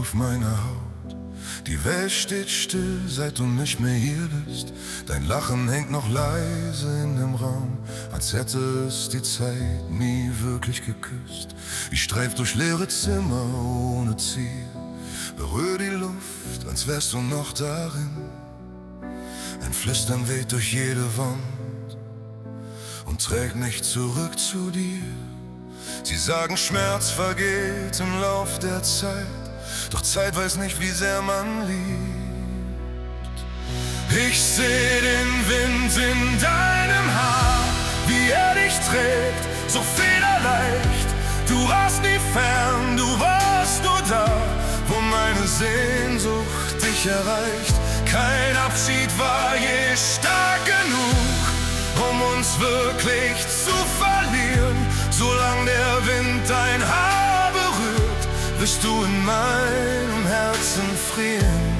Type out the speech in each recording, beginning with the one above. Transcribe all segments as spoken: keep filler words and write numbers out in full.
auf meiner Haut. Die Welt steht still, seit du nicht mehr hier bist. Dein Lachen hängt noch leise in dem Raum, als hätte es die Zeit nie wirklich geküsst. Ich streif durch leere Zimmer ohne Ziel, berühr die Luft, als wärst du noch darin. Ein Flüstern weht durch jede Wand und trägt mich zurück zu dir. Sie sagen, Schmerz vergeht im Lauf der Zeit, doch Zeit weiß nicht, wie sehr man liebt. Ich seh den Wind in deinem Haar, wie er dich trägt, so federleicht. Du warst nie fern, du warst nur da, wo meine Sehnsucht dich erreicht. Kein Abschied war je stark genug, um uns wirklich zu verlieren. Solange der Wind dein Haar berührt, wirst du in meinem Herzen frieren.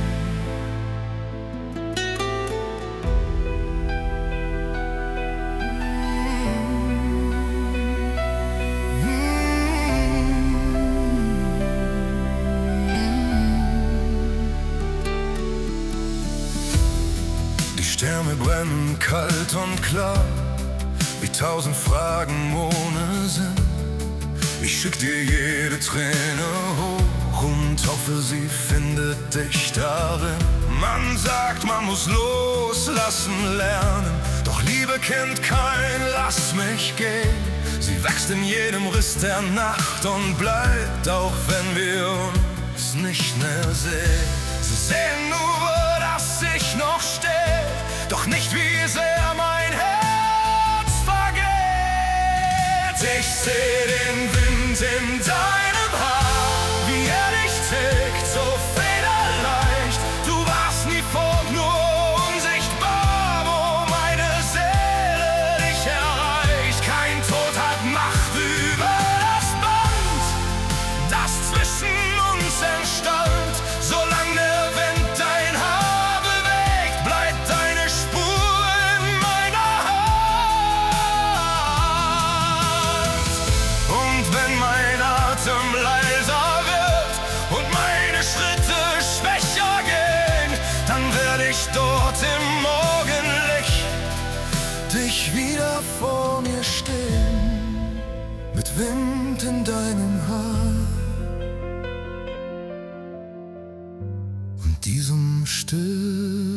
Die Sterne brennen kalt und klar, wie tausend Fragen ohne Sinn. Ich schick dir jede Träne hoch und hoffe, sie findet dich darin. Man sagt, man muss loslassen lernen, doch Liebe kennt kein Lass mich gehen. Sie wächst in jedem Riss der Nacht und bleibt, auch wenn wir uns nicht mehr sehen. Sie sehen nur, dass ich noch stehe, doch nicht wie sehr mein Herz vergeht. Ich seh den Wind in deinem Haar, wie er dich trägt, so federleicht. Du warst nie fort, nur unsichtbar, wo meine Seele dich erreicht. Kein Tod hat Macht über das Band, das zwischen uns entstand. Solange der Wind dein Haar bewegt, bleibt deine Spur in meiner Hand. Und wenn mein Atem leiser wird und meine Schritte schwächer gehen, dann werde ich dort im Morgenlicht dich wieder vor mir stehen, mit Wind in deinem Haar und diesem Still.